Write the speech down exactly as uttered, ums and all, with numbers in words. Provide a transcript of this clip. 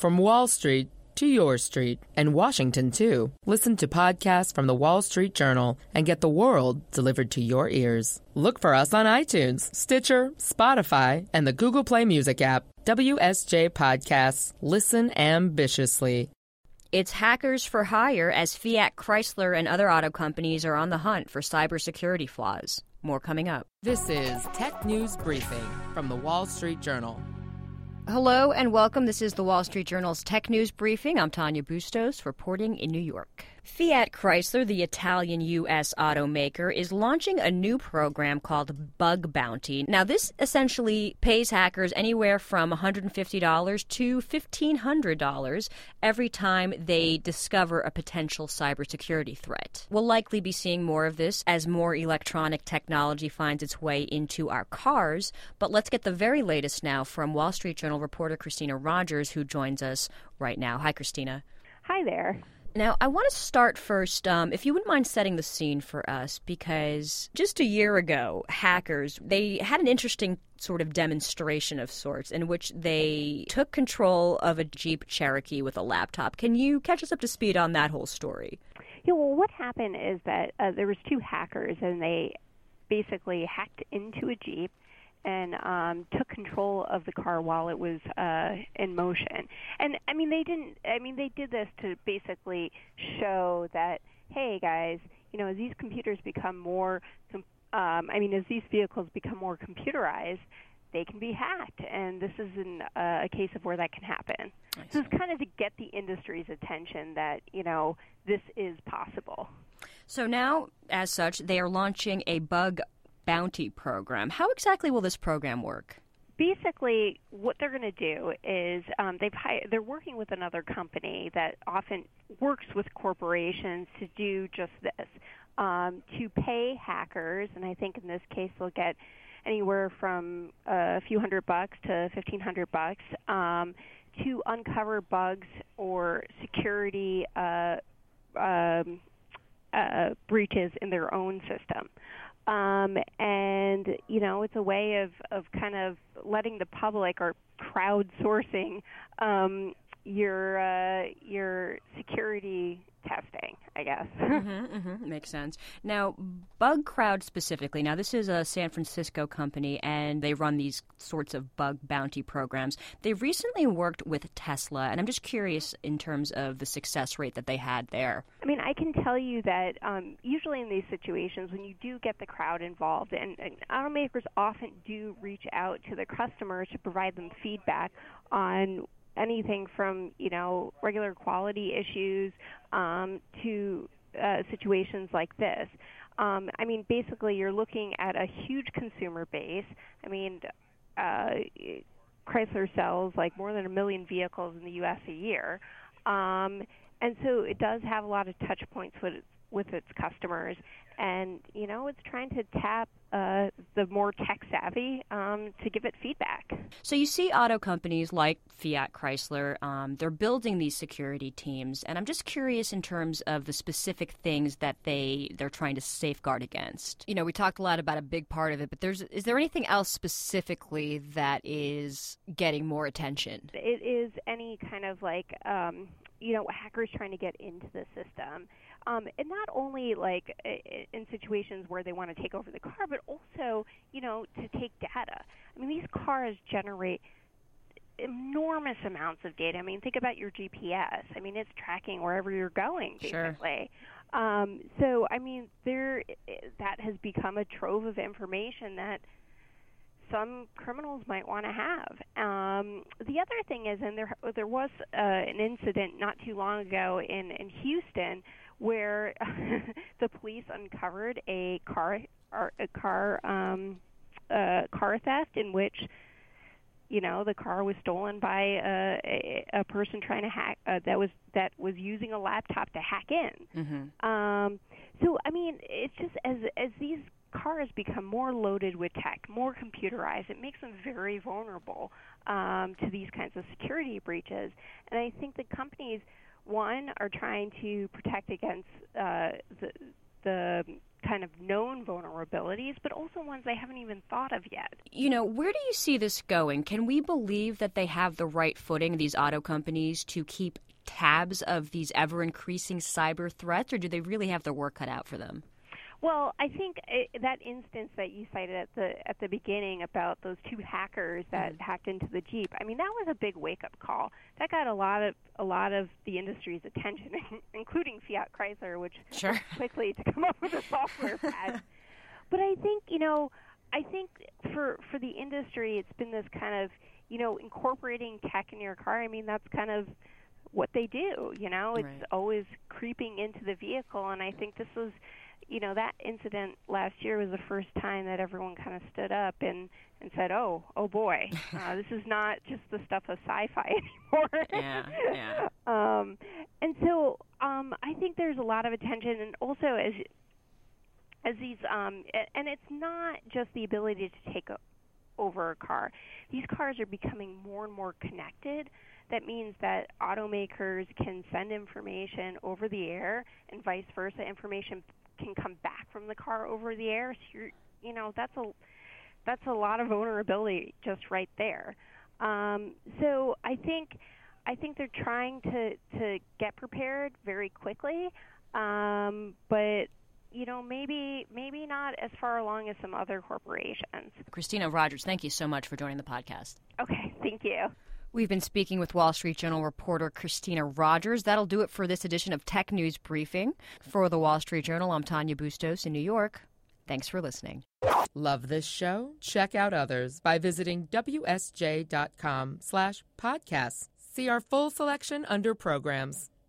From Wall Street to your street and Washington, too. Listen to podcasts from the Wall Street Journal and get the world delivered to your ears. Look for us on iTunes, Stitcher, Spotify, and the Google Play Music app. W S J Podcasts. Listen ambitiously. It's hackers for hire as Fiat Chrysler and other auto companies are on the hunt for cybersecurity flaws. More coming up. This is Tech News Briefing from the Wall Street Journal. Hello and welcome. This is the Wall Street Journal's Tech News Briefing. I'm Tanya Bustos, reporting in New York. Fiat Chrysler, the Italian U S automaker, is launching a new program called Bug Bounty. Now, this essentially pays hackers anywhere from one hundred fifty dollars to fifteen hundred dollars every time they discover a potential cybersecurity threat. We'll likely be seeing more of this as more electronic technology finds its way into our cars. But let's get the very latest now from Wall Street Journal reporter Christina Rogers, who joins us right now. Hi, Christina. Hi there. Now, I want to start first, um, if you wouldn't mind setting the scene for us, because just a year ago, hackers, they had an interesting sort of demonstration of sorts in which they took control of a Jeep Cherokee with a laptop. Can you catch us up to speed on that whole story? Yeah, well, what happened is that uh, there was two hackers, and they basically hacked into a Jeep and um, took control of the car while it was uh, in motion. And, I mean, they didn't, I mean, they did this to basically show that, hey, guys, you know, as these computers become more, um, I mean, as these vehicles become more computerized, they can be hacked. And this is an, uh, a case of where that can happen. So it's kind of to get the industry's attention that, you know, this is possible. So now, as such, they are launching a bug bounty program. How exactly will this program work? Basically, what they're going to do is um, they've hired, they're working with another company that often works with corporations to do just this, um, to pay hackers, and I think in this case they'll get anywhere from a few hundred bucks to fifteen hundred bucks um, to uncover bugs or security uh, um, uh, breaches in their own system. Um, and, you know, it's a way of, of kind of letting the public or crowdsourcing um, your uh, your security testing, I guess. mm-hmm, mm-hmm. Makes sense. Now, BugCrowd specifically, now this is a San Francisco company, and they run these sorts of bug bounty programs. They recently worked with Tesla, and I'm just curious in terms of the success rate that they had there. I mean, I can tell you that um, usually in these situations, when you do get the crowd involved, and, and automakers often do reach out to the customers to provide them feedback on anything from, you know, regular quality issues um, to uh, situations like this. Um, I mean, basically, you're looking at a huge consumer base. I mean, uh, Chrysler sells like more than a million vehicles in the U S a year. Um, and so it does have a lot of touch points with, with its customers. And, you know, it's trying to tap uh, the more tech-savvy um, to give it feedback. So you see auto companies like Fiat Chrysler, um, they're building these security teams. And I'm just curious in terms of the specific things that they, they're trying to safeguard against. You know, we talked a lot about a big part of it, but there's is there anything else specifically that is getting more attention? It is any kind of like, um, you know, hackers trying to get into the system. Um, and not only like in situations where they want to take over the car, but also, you know, to take data. I mean, these cars generate enormous amounts of data. I mean, think about your G P S. I mean, it's tracking wherever you're going, basically. Sure. Um, so, I mean, there that has become a trove of information that some criminals might want to have. Um, the other thing is, and there there was uh, an incident not too long ago in, in Houston where the police uncovered a car or a car um, uh, car theft in which, you know, the car was stolen by uh, a, a person trying to hack uh, that was that was using a laptop to hack in. Mm-hmm. Um, so I mean, it's just as as these cars become more loaded with tech, more computerized, it makes them very vulnerable um, to these kinds of security breaches. And I think the companies, one, are trying to protect against uh, the, the kind of known vulnerabilities, but also ones they haven't even thought of yet. You know, where do you see this going? Can we believe that they have the right footing, these auto companies, to keep tabs of these ever-increasing cyber threats, or do they really have their work cut out for them? Well, I think it, that instance that you cited at the at the beginning about those two hackers that mm-hmm. hacked into the Jeep, I mean, that was a big wake-up call. That got a lot of a lot of the industry's attention, including Fiat Chrysler, which sure. worked quickly to come up with a software patch. But I think, you know, I think for for the industry, it's been this kind of, you know, incorporating tech in your car. I mean, that's kind of what they do, you know. It's right. always creeping into the vehicle, and I think this was, you know, that incident last year was the first time that everyone kind of stood up and, and said, oh, oh boy, uh, this is not just the stuff of sci-fi anymore. Yeah, yeah. um, and so um, I think there's a lot of attention, and also as as these, um, and it's not just the ability to take a, over a car. These cars are becoming more and more connected. That means that automakers can send information over the air and vice versa. Information can come back from the car over the air. So you're, you know, that's a that's a lot of vulnerability just right there. Um, so I think I think they're trying to, to get prepared very quickly, um, but you know, maybe maybe not as far along as some other corporations. Christina Rogers, thank you so much for joining the podcast. Okay, thank you. We've been speaking with Wall Street Journal reporter Christina Rogers. That'll do it for this edition of Tech News Briefing. For the Wall Street Journal, I'm Tanya Bustos in New York. Thanks for listening. Love this show? Check out others by visiting W S J dot com slash podcasts. See our full selection under programs.